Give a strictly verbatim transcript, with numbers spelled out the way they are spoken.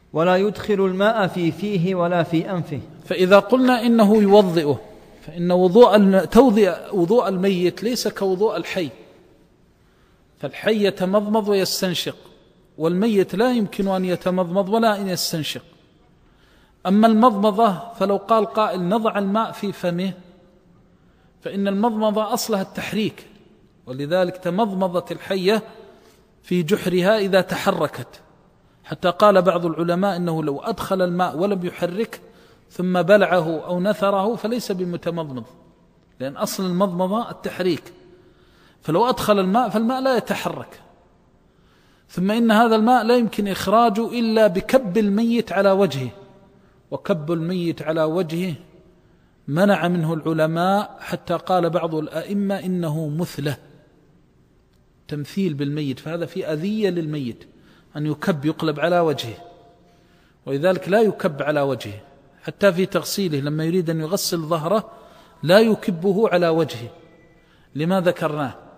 ولا يدخل الماء في فيه ولا في أنفه. فإذا قلنا إنه يوضئه فإن وضوء توضئ وضوء الميت ليس كوضوء الحي، فالحي يتمضمض ويستنشق، والميت لا يمكن أن يتمضمض ولا أن يستنشق. أما المضمضة فلو قال قائل نضع الماء في فمه، فإن المضمضة أصلها التحريك، ولذلك تمضمضت الحية في جحرها إذا تحركت، حتى قال بعض العلماء إنه لو أدخل الماء ولم يحرك ثم بلعه أو نثره فليس بمتمضمض، لأن أصل المضمضة التحريك، فلو أدخل الماء فالماء لا يتحرك. ثم إن هذا الماء لا يمكن إخراجه إلا بكب الميت على وجهه، وكب الميت على وجهه منع منه العلماء، حتى قال بعض الأئمة إنه مثلة، تمثيل بالميت، فهذا في أذية للميت أن يكب يقلب على وجهه، ولذلك لا يكب على وجهه، حتى في تغسيله لما يريد أن يغسل ظهره لا يكبه على وجهه لما ذكرناه.